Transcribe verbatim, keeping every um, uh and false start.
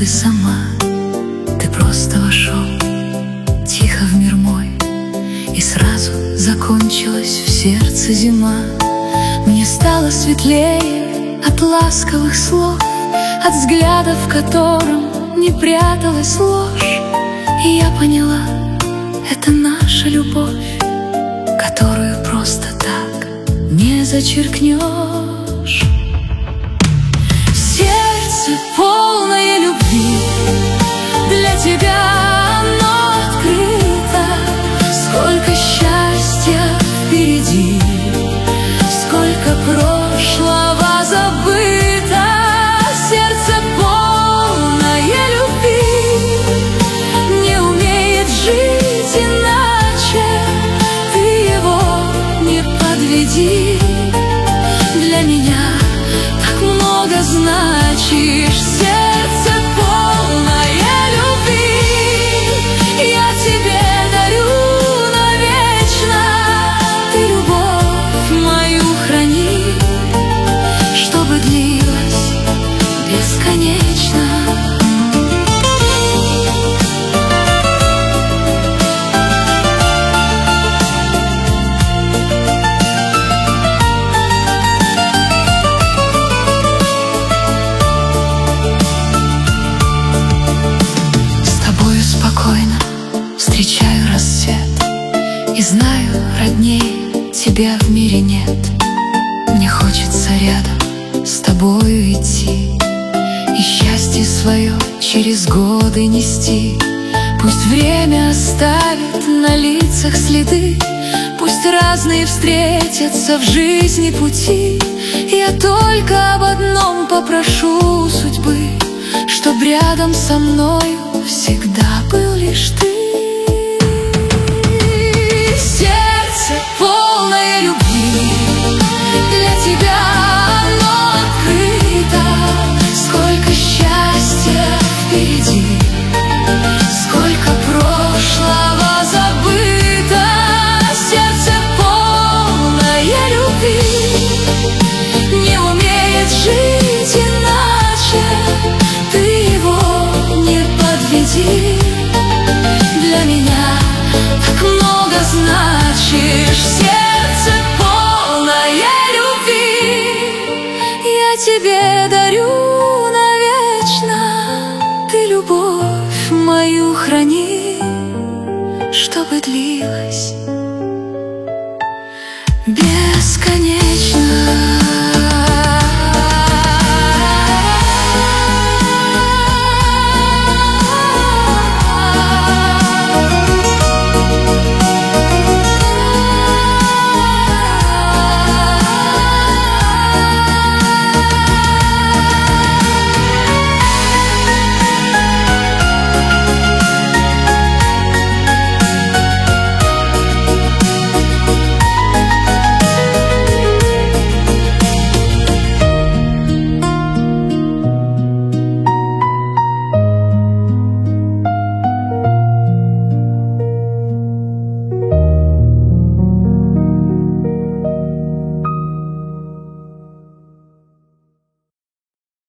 ты сама, ты просто вошел тихо в мир мой, и сразу закончилась в сердце зима. Мне стало светлее от ласковых слов, от взгляда, в котором не пряталась ложь. И я поняла, это наша любовь, которую просто так не зачеркнешь. Сердце полное любви, для тебя оно открыто. Сколько счастья впереди, сколько прошлого забыто. Сердце полное любви, не умеет жить иначе. Ты его не подведи, для меня так много значишь. Сердце полное любви, я тебе дарю навечно. Ты любовь мою храни, чтобы длилась бесконечно. Спокойно встречаю рассвет и знаю, роднее тебя в мире нет. Мне хочется рядом с тобою идти и счастье свое через годы нести. Пусть время оставит на лицах следы, пусть разные встретятся в жизни пути. Я только об одном попрошу судьбы, чтоб рядом со мною всегда был лишь ты. Сердце полное любви, для тебя оно открыто. Сколько счастья впереди, сколько прошлого забыто. Сердце полное любви, не умеет жить иначе. Ты его не подведи, для меня так много значишь. Сердце полное любви, я тебе дарю навечно. Ты любовь мою храни, чтобы длилась бесконечно.